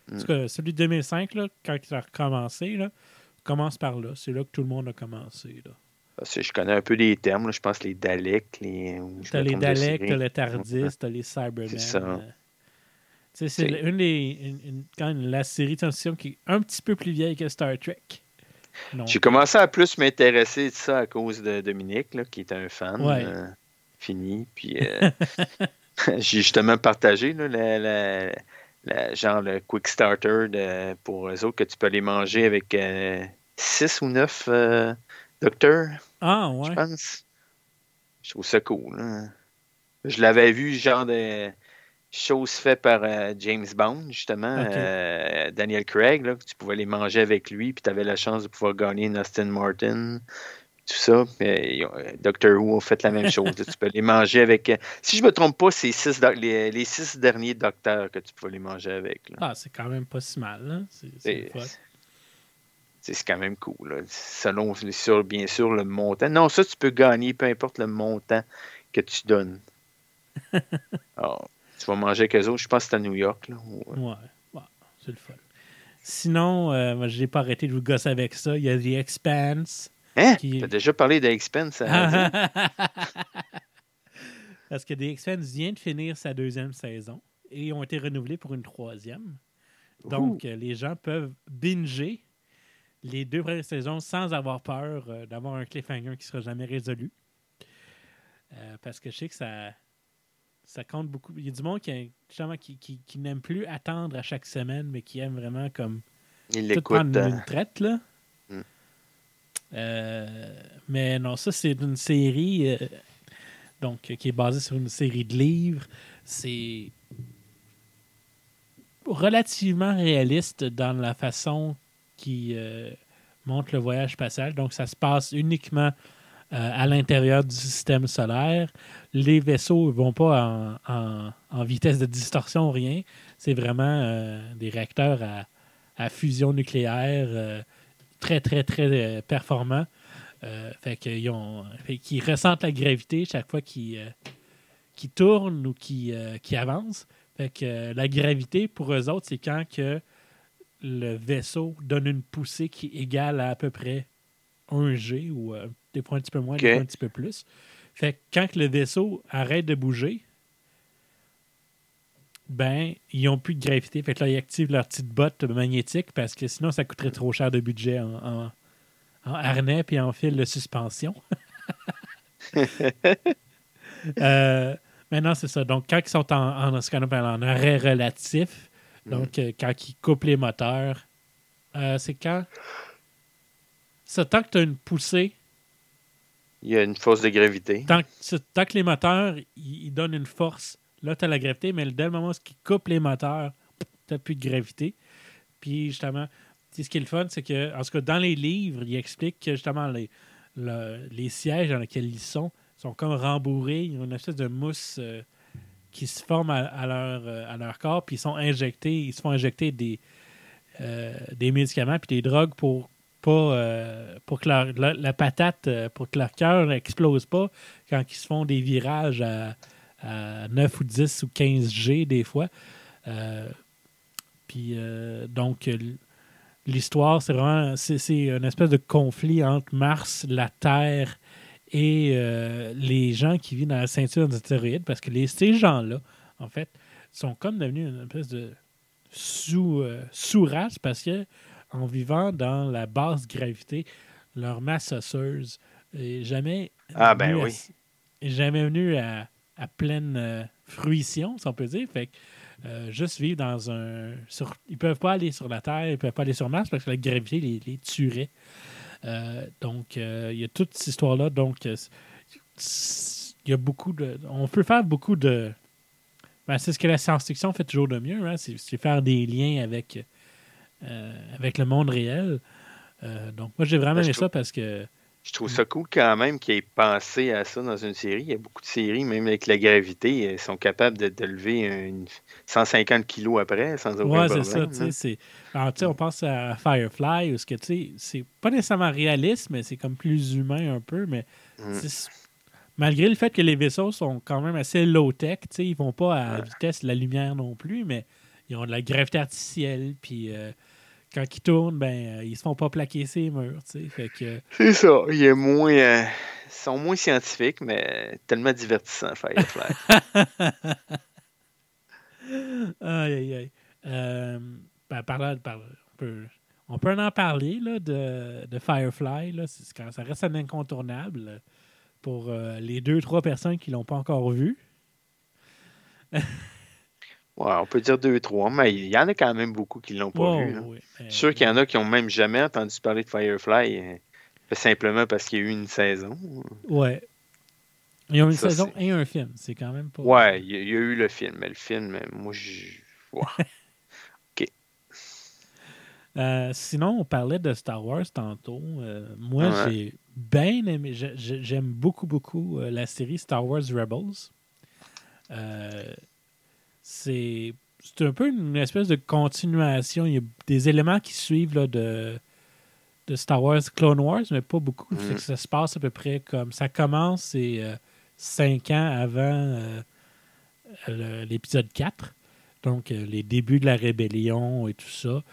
S1: En tout cas, celui de 2005, là, quand il a recommencé, là, commence par là. C'est là que tout le monde a commencé. Là.
S2: Parce que je connais un peu les termes. Là. Je pense les Daleks.
S1: T'as les Daleks, t'as les TARDIS, t'as les Cybermen.
S2: C'est ça.
S1: C'est quand même la série de science-fiction qui est un petit peu plus vieille que Star Trek.
S2: Non. J'ai commencé à plus m'intéresser de ça à cause de Dominique, là, qui est un fan fini. Puis j'ai justement partagé là, genre le Quick Starter pour eux autres que tu peux les manger avec 6 ou 9 docteurs.
S1: Ah ouais.
S2: Je pense. Je trouve ça cool. Hein. Je l'avais vu genre de choses faites par James Bond, justement. Okay. Daniel Craig, là, tu pouvais les manger avec lui, puis tu avais la chance de pouvoir gagner une Aston Martin. Tout ça. Doctor Who a fait la même chose. Tu peux les manger avec. Si je ne me trompe pas, c'est les 6 derniers docteurs que tu peux les manger avec. Là.
S1: Ah, c'est quand même pas si mal. Hein?
S2: C'est quand même cool. Là. Selon, bien sûr, le montant. Non, ça, tu peux gagner, peu importe le montant que tu donnes. Alors, tu vas manger avec eux autres. Je pense que c'est à New York. Là.
S1: Ouais, c'est le fun. Sinon, moi, je n'ai pas arrêté de vous gosser avec ça. Il y a The Expanse.
S2: Hein? Tu as déjà parlé de The Expanse.
S1: Parce que The Expanse vient de finir sa 2e saison et ont été renouvelés pour une 3e. Donc, les gens peuvent binger les 2 premières saisons sans avoir peur d'avoir un cliffhanger qui ne sera jamais résolu. Parce que je sais que ça compte beaucoup. Il y a du monde qui n'aime plus attendre à chaque semaine, mais qui aime vraiment comme tout prendre une traite, là. Mais non, ça, c'est une série donc qui est basée sur une série de livres. C'est relativement réaliste dans la façon qui montre le voyage spatial. Donc, ça se passe uniquement à l'intérieur du système solaire. Les vaisseaux ne vont pas en vitesse de distorsion, rien. C'est vraiment des réacteurs à fusion nucléaire très, très, très performants. Fait qu'ils ressentent la gravité chaque fois qu'ils tournent ou qu'ils avancent. Fait que la gravité, pour eux autres, c'est quand que le vaisseau donne une poussée qui est égale à peu près 1 G ou des fois un petit peu moins, des fois un petit peu plus. Fait que quand que le vaisseau arrête de bouger, ben, ils n'ont plus de gravité. Fait que là, ils activent leur petite botte magnétique parce que sinon, ça coûterait trop cher de budget en harnais et en fil de suspension. Maintenant, c'est ça. Donc, quand ils sont en ce qu'on appelle en arrêt relatif, donc quand ils coupent les moteurs, c'est quand? Ça, tant que tu as une poussée.
S2: Il y a une force de gravité.
S1: Tant que les moteurs, ils donnent une force, là, tu as la gravité, mais dès le moment où ils coupent les moteurs, tu n'as plus de gravité. Puis, justement, ce qui est le fun, c'est que, en tout cas, dans les livres, ils expliquent que, justement, les sièges dans lesquels ils sont comme rembourrés. Ils ont une espèce de mousse qui se forme à leur corps, puis ils se font injecter des médicaments puis des drogues pour que la patate, pour que leur cœur n'explose pas quand ils se font des virages à 9 ou 10 ou 15 G des fois. Donc, l'histoire, c'est vraiment c'est une espèce de conflit entre Mars, la Terre et les gens qui vivent dans la ceinture des astéroïdes, parce que ces gens-là, en fait, sont comme devenus une espèce de sous-race parce que en vivant dans la basse gravité, leur masse osseuse n'est jamais venue à pleine fruition, si on peut dire. Fait que juste vivre dans ils peuvent pas aller sur la Terre, ils peuvent pas aller sur Mars parce que la gravité les tuerait. Donc, il y a toute cette histoire-là. Donc, il y a beaucoup de... On peut faire beaucoup de... Ben, c'est ce que la science-fiction fait toujours de mieux, hein? C'est faire des liens avec le monde réel. Donc, moi, j'ai vraiment aimé ça parce que...
S2: Je trouve ça cool quand même qu'il ait pensé à ça dans une série. Il y a beaucoup de séries, même avec la gravité, ils sont capables de lever 150 kilos après sans aucun problème.
S1: C'est ça. Alors, on pense à Firefly, où c'est pas nécessairement réaliste, mais c'est comme plus humain un peu. Mais malgré le fait que les vaisseaux sont quand même assez low-tech, ils vont pas à la vitesse de la lumière non plus, mais ils ont de la gravité artificielle, puis quand ils tournent, ben ils se font pas plaquer ces murs, tu sais. Fait que...
S2: C'est ça. Il est moins... ils sont moins scientifiques, mais tellement divertissants, Firefly.
S1: Aïe, aïe, aïe. On peut en parler là, de Firefly. Là, ça reste un incontournable pour les 2-3 personnes qui ne l'ont pas encore vu.
S2: Ouais, on peut dire 2-3, mais il y en a quand même beaucoup qui ne l'ont pas vu. Hein. Oui, je suis sûr qu'il y en a qui n'ont même jamais entendu parler de Firefly, simplement parce qu'il y a eu une saison.
S1: Ouais. Ils ont une saison et un film. C'est quand même pas...
S2: Ouais, il y a eu le film. Mais le film, moi, wow. OK.
S1: Sinon, on parlait de Star Wars tantôt. Moi, j'ai bien aimé... J'aime beaucoup, beaucoup la série Star Wars Rebels. C'est un peu une espèce de continuation. Il y a des éléments qui suivent là, de Star Wars Clone Wars, mais pas beaucoup. Ça se passe à peu près comme... Ça commence, c'est 5 ans avant l'épisode 4. Donc, les débuts de la rébellion et tout ça.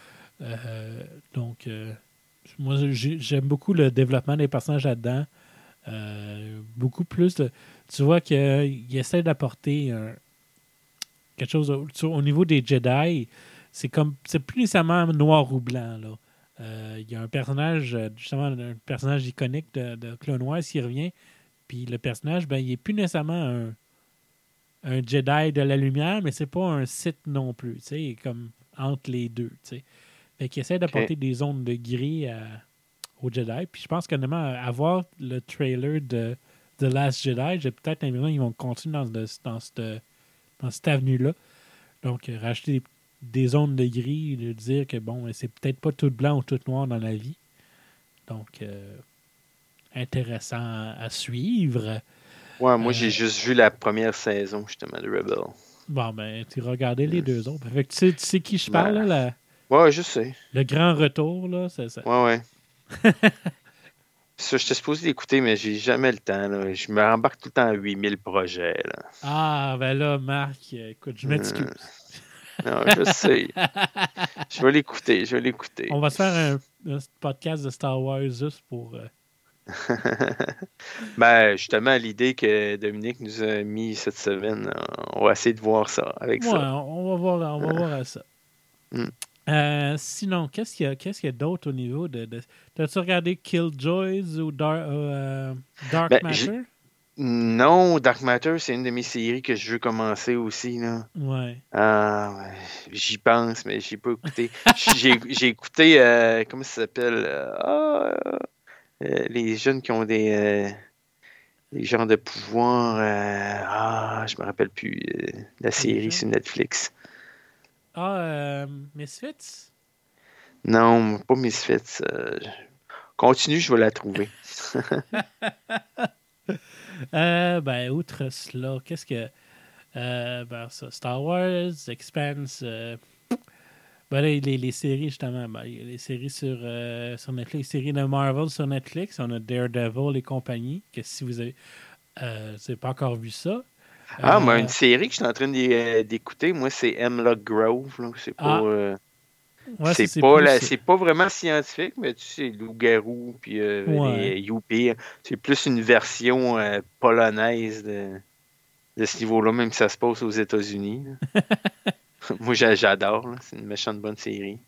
S1: Moi, j'aime beaucoup le développement des personnages là-dedans. Beaucoup plus de... Tu vois qu'il essaie d'apporter quelque chose au niveau des Jedi. C'est plus nécessairement noir ou blanc, là. Il y a un personnage, justement, un personnage iconique de Clone Wars qui revient, puis le personnage, ben, il n'est plus nécessairement un Jedi de la lumière, mais c'est pas un Sith non plus, tu sais, comme entre les deux, tu sais. Fait qu'il essaie d'apporter des zones de gris aux Jedi, puis je pense qu'honnêtement, avoir le trailer de The Last Jedi, j'ai peut-être l'impression qu'ils vont continuer dans cette avenue-là. Donc, rajouter des zones de gris, de dire que, bon, c'est peut-être pas tout blanc ou tout noir dans la vie. Donc, intéressant à suivre.
S2: Ouais, moi, j'ai juste vu la première saison, justement, de Rebel.
S1: Bon, ben, tu regardais les deux autres. Fait que tu sais qui je parle, là?
S2: Ouais, je sais.
S1: Le grand retour, là, c'est ça.
S2: Ouais. Ça, je t'ai supposé l'écouter, mais j'ai jamais le temps. Là. Je me rembarque tout le temps à 8000 projets. Là.
S1: Ah, ben là, Marc, écoute, je m'excuse.
S2: Non, je sais. Je vais l'écouter.
S1: On va se faire un podcast de Star Wars juste pour...
S2: Ben, justement, l'idée que Dominique nous a mis cette semaine, on va essayer de voir ça avec ça.
S1: Ouais, on va voir ça. Sinon, qu'est-ce qu'il y a d'autre au niveau de... T'as-tu regardé Killjoys ou Dark Matter?
S2: Non, Dark Matter, c'est une de mes séries que je veux commencer aussi. Là.
S1: Ouais.
S2: J'y pense, mais j'ai pas écouté. j'ai écouté, comment ça s'appelle? Les jeunes qui ont des genres de pouvoirs. Je me rappelle plus. La série sur Netflix.
S1: Misfits?
S2: Non, pas Misfits. Continue, je vais la trouver.
S1: Ben, outre cela, qu'est-ce que... ça, Star Wars, Expanse... Ben, les séries, justement, les séries sur Netflix, les séries de Marvel sur Netflix, on a Daredevil et compagnie, que si vous avez pas encore vu ça.
S2: Moi, une série que je suis en train d'écouter, moi, c'est Hemlock Grove. Là. C'est pas... c'est pas vraiment scientifique, mais tu sais, loup-garou, puis les Youpi, c'est plus une version polonaise de ce niveau-là, même si ça se passe aux États-Unis. Moi, j'adore. Là. C'est une méchante bonne série.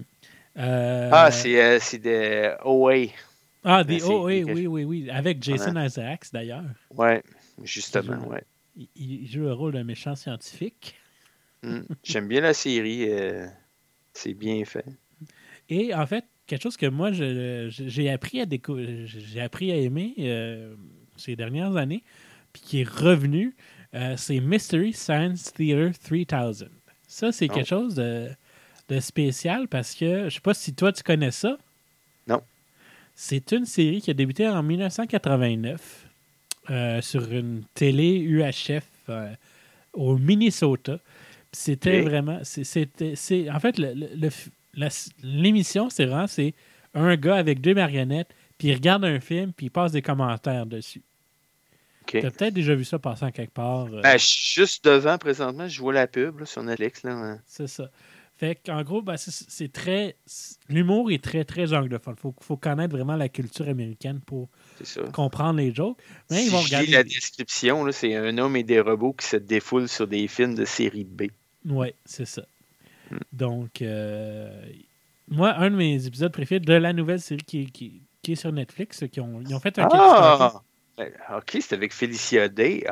S2: C'est de OA.
S1: Des OA, oui. Avec Jason Isaacs, d'ailleurs.
S2: Ouais, justement, ouais.
S1: Il joue le rôle d'un méchant scientifique.
S2: J'aime bien la série. C'est bien fait.
S1: Et en fait, quelque chose que moi, j'ai appris à découvrir, j'ai appris à aimer ces dernières années, puis qui est revenu, c'est Mystery Science Theater 3000. Ça, c'est quelque chose de spécial parce que, je sais pas si toi, tu connais ça.
S2: Non.
S1: C'est une série qui a débuté en 1989 sur une télé UHF au Minnesota. C'était vraiment... en fait, l'émission, c'est un gars avec 2 marionnettes, puis il regarde un film, puis il passe des commentaires dessus.
S2: Okay.
S1: Tu as peut-être déjà vu ça passer en quelque part.
S2: Ben, juste devant, présentement, je vois la pub là, sur Netflix. Là.
S1: C'est ça. Fait qu'en gros, ben, c'est très... L'humour est très, très anglophone. Faut connaître vraiment la culture américaine pour comprendre les jokes. Mais
S2: ils vont regarder... la description, là, c'est un homme et des robots qui se défoulent sur des films de série B.
S1: Oui, c'est ça. Donc, moi, un de mes épisodes préférés de la nouvelle série qui est sur Netflix, ils ont fait un Kickstarter.
S2: OK, c'est avec Felicia Day.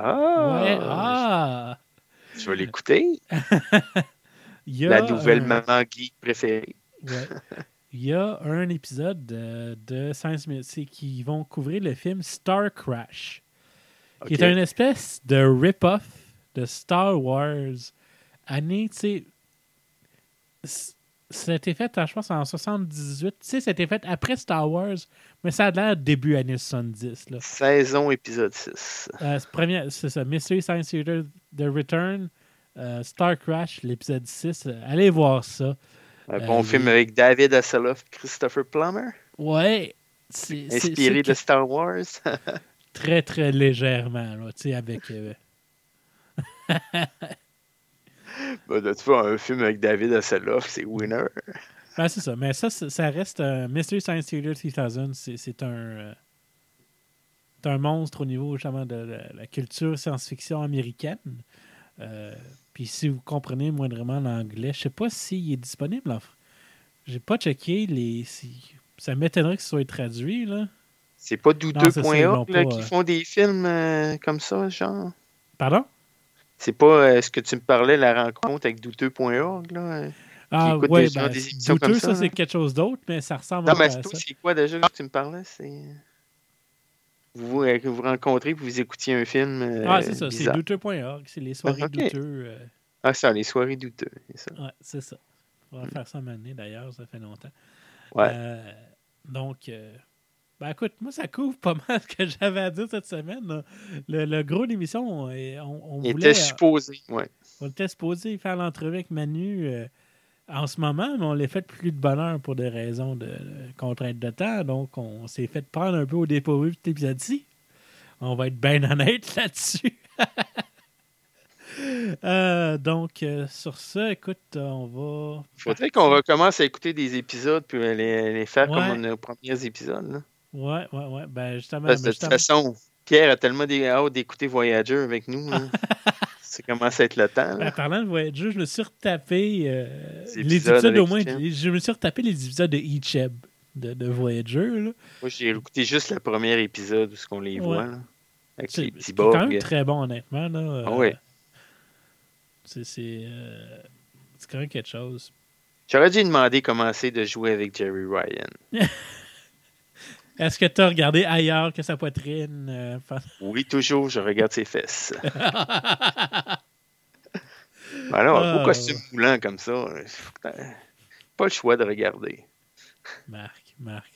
S2: Je vais l'écouter. La nouvelle maman geek préférée.
S1: Ouais. Il y a un épisode de Science Minutes qui vont couvrir le film Star Crash, qui est une espèce de rip-off de Star Wars. Année, tu sais, c'était fait, je pense, en 78. Tu sais, c'était fait après Star Wars, mais ça a l'air début années 70. Là.
S2: Saison, épisode 6.
S1: C'est ça, Mystery Science Theater, The Return, Star Crash, l'épisode 6. Allez voir ça.
S2: Un bon film avec David Hasselhoff et Christopher Plummer.
S1: Ouais.
S2: Inspiré de Star Wars.
S1: Très, très légèrement, là, tu sais, avec...
S2: tu vois, un film avec David Hasselhoff, c'est winner.
S1: Ben, c'est ça. Mais ça reste Mystery Science Theater 3000. C'est un monstre au niveau justement de la culture science-fiction américaine. Puis si vous comprenez moindrement l'anglais, je sais pas s'il est disponible. J'ai pas checké ça m'étonnerait que ce soit traduit, là.
S2: C'est pas douteux.org qui font des films comme ça, genre?
S1: Pardon?
S2: C'est pas ce que tu me parlais, la rencontre avec douteux.org, là?
S1: Oui, douteux, ça, c'est quelque chose d'autre, mais ça ressemble
S2: à ça. C'est quoi déjà que tu me parlais? C'est... Vous rencontrez et vous écoutiez un film
S1: c'est ça,
S2: bizarre.
S1: C'est douteux.org, c'est les soirées douteux.
S2: Ça, les soirées douteux, c'est ça.
S1: Ouais, c'est ça. On va faire ça maintenant, d'ailleurs, ça fait longtemps.
S2: Ouais.
S1: Donc, écoute, moi, ça couvre pas mal ce que j'avais à dire cette semaine. Là. Le gros de l'émission, on voulait...
S2: était supposé,
S1: On était supposé faire l'entrevue avec Manu en ce moment, mais on l'a fait plus de bonheur pour des raisons de contrainte de temps. Donc, on s'est fait prendre un peu au dépourvu de cet épisode-ci. On va être bien honnête là-dessus. Donc, sur ça, écoute, on va...
S2: Faudrait qu'on recommence à écouter des épisodes puis les faire comme nos premiers épisodes. Là.
S1: Ouais. Ben, justement...
S2: Parce que de toute façon, Pierre a tellement hâte d'écouter Voyager avec nous. Ça commence à être le temps. Là.
S1: Parlant de Voyager, je me suis retapé les épisodes au moins. Je me suis retapé les épisodes de Icheb de Voyager. Là.
S2: Moi, j'ai écouté juste le premier épisode où on les voit. Là, avec les petits bugs.
S1: C'est quand même très bon, honnêtement. Là.
S2: Oui.
S1: C'est quand même quelque chose.
S2: J'aurais dû demander comment c'est de jouer avec Jerry Ryan.
S1: Est-ce que tu as regardé ailleurs que sa poitrine?
S2: Oui, toujours, je regarde ses fesses. Alors, beau costume moulant comme ça, pas le choix de regarder.
S1: Marc.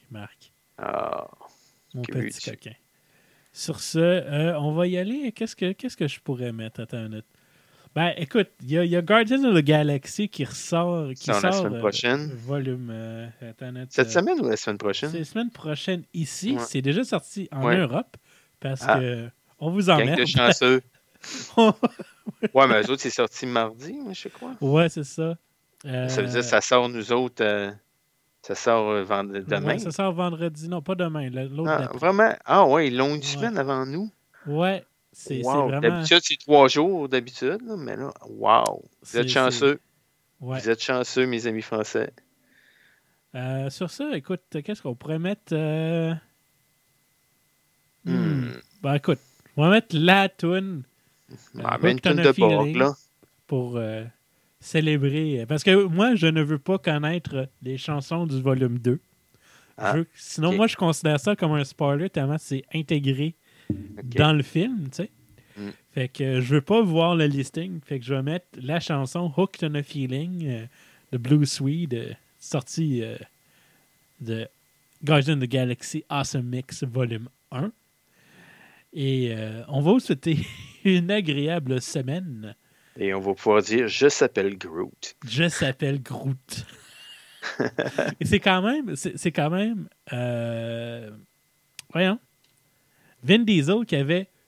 S2: Mon
S1: petit coquin. Sur ce, on va y aller. Qu'est-ce que je pourrais mettre? Attends une minute. Ben, écoute, il y a Guardians of the Galaxy qui sort
S2: la semaine prochaine.
S1: Volume.
S2: Cette semaine ou la semaine prochaine?
S1: C'est la semaine prochaine ici. Ouais. C'est déjà sorti en Europe parce que on vous emmerde.
S2: Gang de chanceux. Ouais, mais eux autres, c'est sorti mardi, je crois.
S1: Ouais, c'est ça.
S2: Ça veut dire que ça sort nous autres. Ça sort demain.
S1: Ouais, ça sort vendredi. Non, pas demain. L'autre
S2: vraiment? Ah ouais, ils l'ont une semaine avant nous.
S1: Ouais. C'est vraiment...
S2: D'habitude, c'est 3 jours, d'habitude. Là, mais là, wow! Vous êtes chanceux. Ouais. Vous êtes chanceux, mes amis français.
S1: Sur ça, écoute, qu'est-ce qu'on pourrait mettre? Ben, écoute, on va mettre la toune.
S2: Une toune de Borg, là.
S1: Pour célébrer. Parce que moi, je ne veux pas connaître les chansons du volume 2. Sinon, moi, je considère ça comme un spoiler tellement c'est intégré dans le film, tu sais. Fait que je veux pas voir le listing. Fait que je vais mettre la chanson Hooked on a Feeling de Blue Swede, sortie de Guardians of the Galaxy Awesome Mix Volume 1. Et on va vous souhaiter une agréable semaine.
S2: Et on va pouvoir dire « Je s'appelle Groot ».
S1: Je s'appelle Groot. Et c'est quand même voyons, Vin Diesel qui avait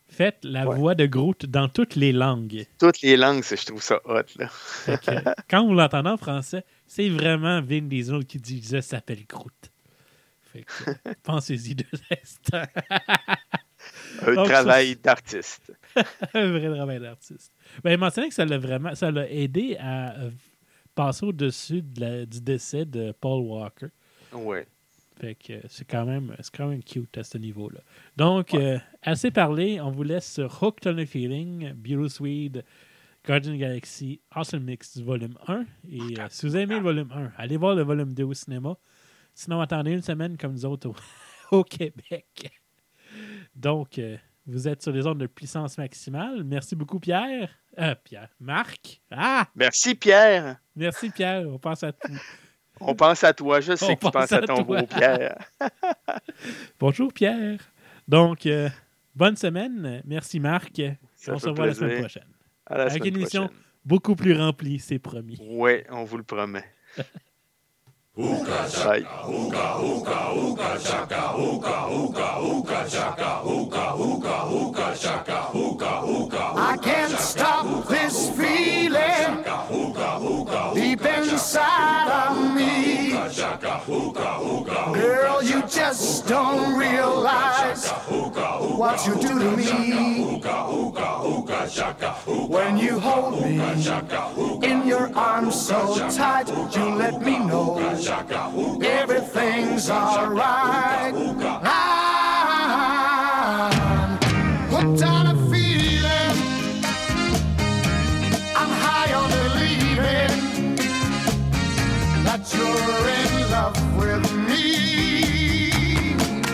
S1: Faites la voix de Groot dans toutes les langues.
S2: Toutes les langues, je trouve ça hot, là.
S1: Quand vous l'entendez en français, c'est vraiment Vin Diesel qui dit « Je s'appelle Groot ». Fait que, pensez-y 2 instants.
S2: Un travail d'artiste.
S1: Un vrai travail d'artiste. Ben, il mentionnait que ça l'a aidé à passer au-dessus du décès de Paul Walker.
S2: Oui.
S1: Fait que c'est quand même cute à ce niveau-là. Donc, assez parlé. On vous laisse sur Hooked on a Feeling, Bittersweet, Guardians of the Galaxy, Awesome Mix du volume 1. Et si vous aimez le volume 1, allez voir le volume 2 au cinéma. Sinon, attendez une semaine comme nous autres au Québec. Donc, vous êtes sur les ondes de puissance maximale. Merci beaucoup, Pierre. Marc. Ah!
S2: Merci, Pierre.
S1: Merci, Pierre. On pense à tout.
S2: On pense à toi. Je sais que tu penses à ton beau Pierre.
S1: Bonjour, Pierre. Donc, bonne semaine. Merci, Marc. On se revoit la semaine prochaine. Avec une émission beaucoup plus remplie, c'est promis.
S2: Oui, on vous le promet.
S3: Hookah chaka, hookah, hookah, hookah chaka, hookah, hookah, hookah chaka, hookah, hookah, hookah chaka, hookah, hookah. I can't stop this feeling deep inside of me. Girl, you just don't realize what you do to me. When you hold me in your arms so tight, you let me know everything's alright. I'm hooked on a feeling. I'm high on believing that you're in love with me.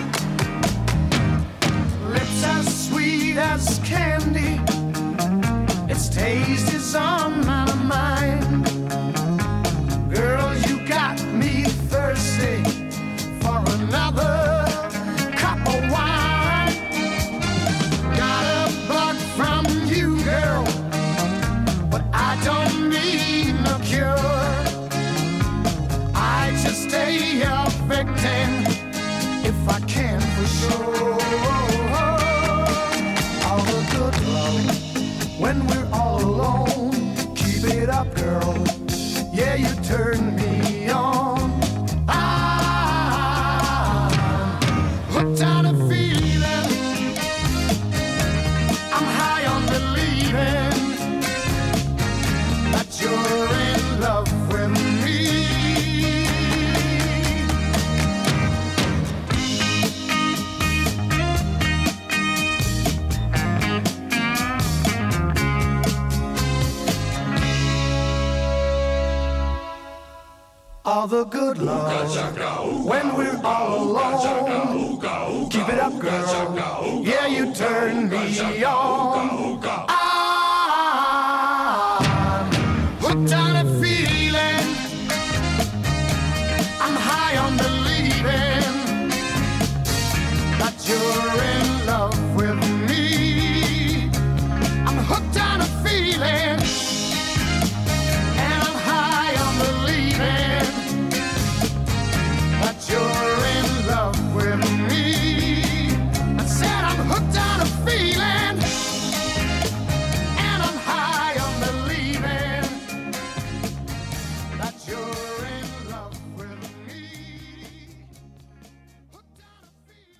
S3: Lips as sweet as candy, its taste is on my mind. Girl, you got me thirsty for another cup of wine. Got a bug from you, girl, but I don't need no cure. I just stay a victim if I can for sure. All the good love when we're all alone. Keep it up, girl. Yeah, you turn me on. I'm hooked on a feeling. I'm high on believing that you're in love with me. All the good love when we're all alone. Keep it up, girl. Yeah, you turn me on.